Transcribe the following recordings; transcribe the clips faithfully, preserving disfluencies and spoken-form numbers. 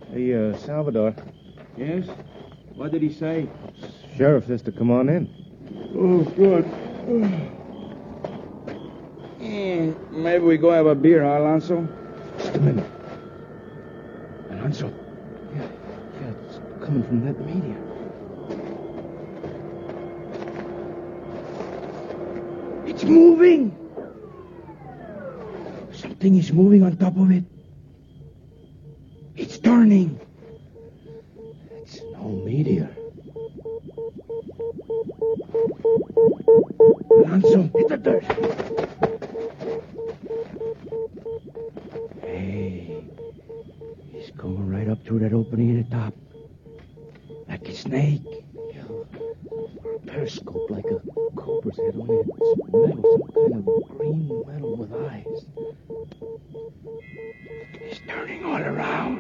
Hey, uh, Salvador. Yes? What did he say? Sheriff says to come on in. Oh, good. Eh, maybe we go have a beer, huh, Alonso? Just a minute. Alonso. Yeah, yeah, it's coming from that meteor. It's moving! Something is moving on top of it. It's turning. It's no meteor. Alonso, hit the dirt. Hey, he's going right up through that opening at the top. Like a snake. Yeah. Or a periscope like a cobra's head, only it's metal, some kind of green metal with eyes. He's turning all around.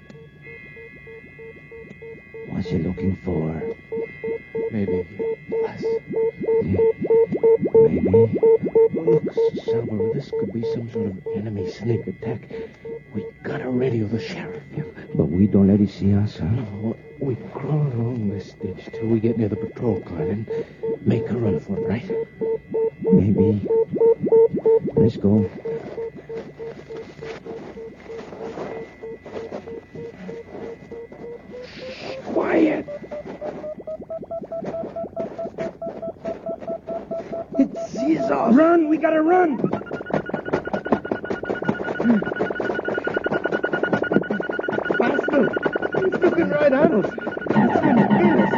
What's he looking for? Maybe us. Yeah. Maybe. Look, Salvador, this could be some sort of enemy sneak attack. We gotta radio the sheriff. Yeah. But we don't let him see us, huh? No, we crawl along this ditch till we get near the patrol car and make a run for it, right? Maybe. Let's go. Quiet. It sees us. Run, we gotta run. Faster. It's looking right at us. It's gonna kill us.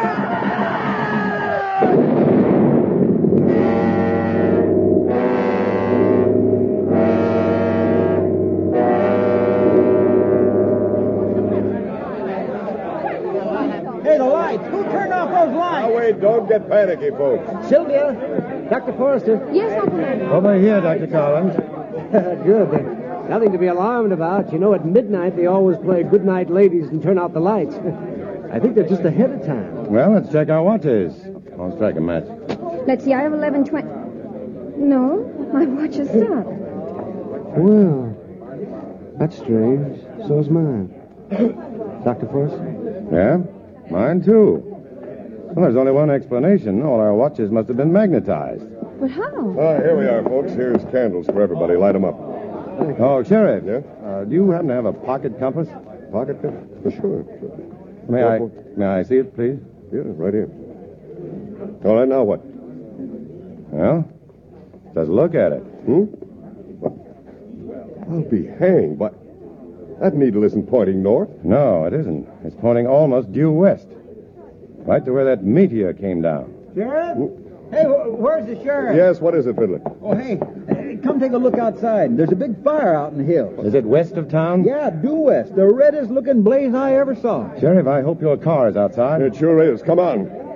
Don't get panicky, folks. Sylvia, Doctor Forrester. Yes, Uncle Ed. Over here, Doctor Collins. Good. There's nothing to be alarmed about. You know, at midnight they always play Good Night Ladies and turn out the lights. I think they're just ahead of time. Well, let's check our watches. I'll strike a match. Let's see, I have eleven twenty. No, my watch has stopped. Well, that's strange. So's mine. Doctor Forrester? Yeah? Mine, too. Well, there's only one explanation. All our watches must have been magnetized. But how? Ah, here we are, folks. Here's candles for everybody. Light them up. Oh, Sheriff. Yeah? Uh, do you happen to have a pocket compass? Pocket compass? For sure. sure. May I may I see it, please? Yeah, right here. All right, now what? Well, just look at it. Hmm? I'll be hanged, but that needle isn't pointing north. No, it isn't. It's pointing almost due west. Right to where that meteor came down. Sheriff? Hey, wh- where's the sheriff? Yes, what is it, Fiddler? Oh, hey, hey, come take a look outside. There's a big fire out in the hills. Is it west of town? Yeah, due west. The reddest looking blaze I ever saw. Sheriff, I hope your car is outside. It sure is. Come on.